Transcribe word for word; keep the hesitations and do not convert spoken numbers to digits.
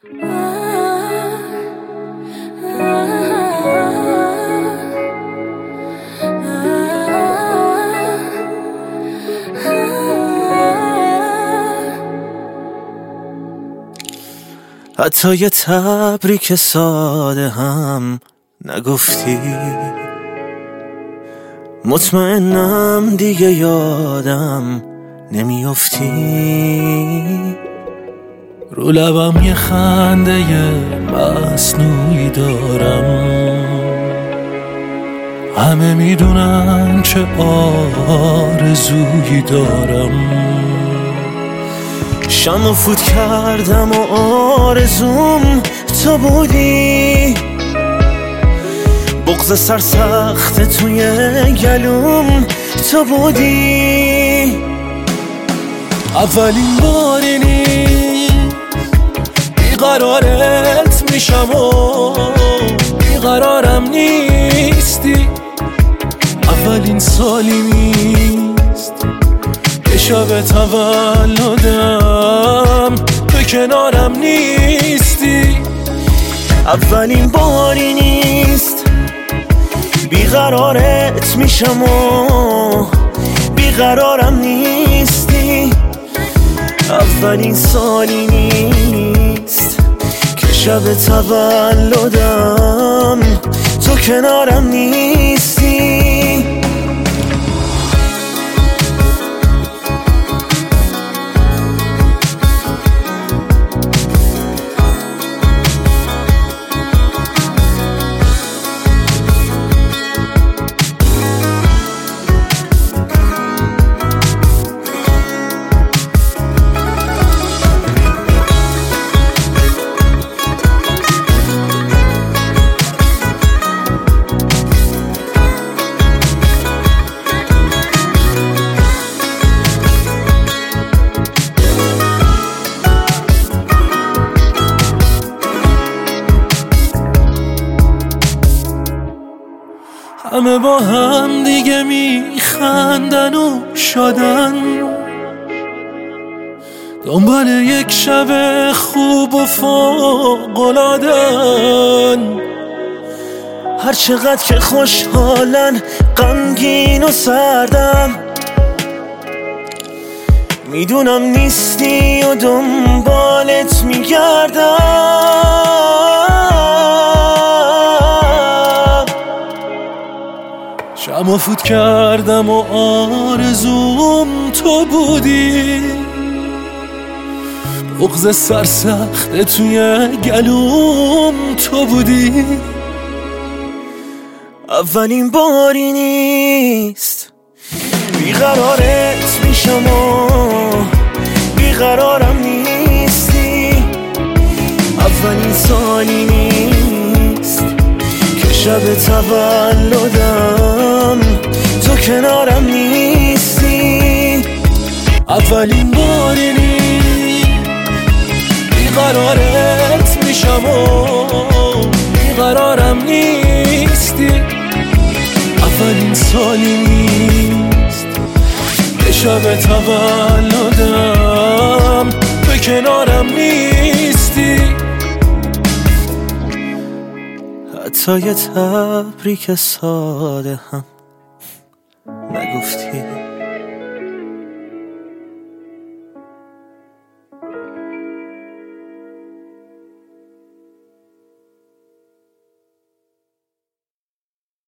حتی یه تبریک ساده هم نگفتی، مطمئنم دیگه یادم نمیافتی. رو لبم یه خنده مصنوعی دارم، همه میدونن چه آرزویی دارم. شمع فوت کردم و آرزوم تو بودی، بغض سرسخت توی گلوم تو بودی. اولین باری نیست بیقرارت میشم و بیقرارم نیستی. اولین سالی نیست که شب تولدم تو کنارم نیستی. اولین باری نیست بیقرارت میشم و بیقرارم نیستی. اولین سالی نیست که شب تولدم تو کنارم نیستی. همه با هم دیگه میخندن و شادن، دنبال یک شب خوب و فوق‌العاده‌ن. هر چقدر که خوشحالن غمگین و سردم، میدونم نیستی و دنبالت میگردم. شمع فوت کردم و آرزوم تو بودی، بغض سرسخت توی گلوم تو بودی. اولین باری نیست بیقرارت میشم و بیقرارم نیستی. اولین سالی نیست که شب تولدم تو کنارم نیستی. اولین باری نیست بیقرارت میشم و بیقرارم نیستی. اولین سالی نیست که شب تولدم تو کنارم نیستی. حتی یه تبریک ساده هم نگفتی.